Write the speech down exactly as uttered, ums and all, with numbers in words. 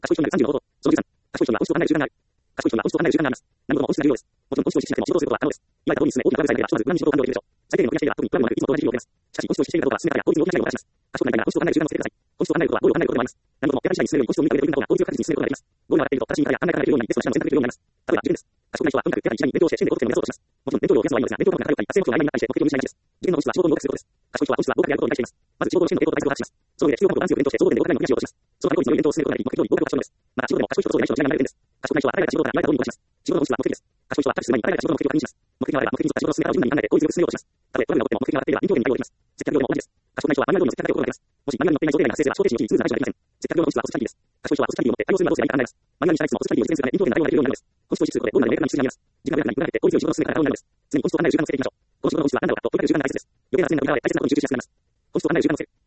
賢い人になるさんじゅうの方法。そのじゅうさん。賢い人には本質を考える習慣がある。賢い人には本質を考える習慣があります。何事も本質が重要です。もちろん本質を意識しなくても仕事をすることは可能です。言われた通りに進め、大きなトラブルさえなければ、ひとまず無難に仕事を完了できるでしょう。最低限の増やしていれば、特にプラムもなく、いつもと同じ日々を送れます。しかし、本質を意識しているかどうかは進め方や効率に大きな作用をもたらします。賢くなりたいなら本質を考える習慣をつけてください。本質を考えることはゴールを考えることでもあります。何事もやりたい次第に進めるように本質を見た上で取り組んだ方が効率よく確実に進めることができます。ゴールが上がっていると、正しい見方や考え方ができるようになり、ベストな手段を選択できるようになります。例えば、受験です。賢くない人はとにかく手当たり次第に勉強をして、試験で高得点を目指そうとします。もちろん、勉強量を増やすのはいいのですが、勉強が多くなったり、達成目標が曖昧になったりして、目標を見失いがちです。受験の本質は仕事に合格することです。賢い人は本質は合格であることを理解しています。まず、仕事の試験の傾向と対策を把握します。その上で、必要項目をダンスを勉強して、総合点で合格ラインをクリアしようとします。その他に効率の良い勉強を進めることができ、目標に合格を勝ち取るのです。また、仕事でも賢い人とそうでない人の違いが見られる点です。賢くない人は誰々が仕事から言われた通りに動かします。仕事の本質は目的です。賢い人はタッチする前に誰々が仕事の目的を確認します。目的があれば、目的に沿った仕事の進め方を柔軟に考えて効率よく進めようとします。たとえトラブルが起こっても目的が上がっていれば臨機応変に対応できます。接客業でも同じです。賢くない人はマニュアル通りの接客ができることができます。もしマニュアルに乗っていない想定外な発生すれば、想定値のうちにスムーズな対処ができません。接客業の本質はコスト管理です。賢い人はコスト管理を持って対応するなどすればいいか考えます。マニュアルに従いつつもコスト管理を実践するため臨機応変な対応ができるようになるのです。本質を意識することで、どんなに明確な道筋が見えます。時間が早くなり、無駄が減って効率よい仕事の進め方が可能になるのです。常に本質を考える習慣をつけていきましょう。この仕事の本質は何だろうかと、とにかく習慣が大切です。予定が進んだので、大切なことに集中しやすくなります。本質を考える習慣をつける。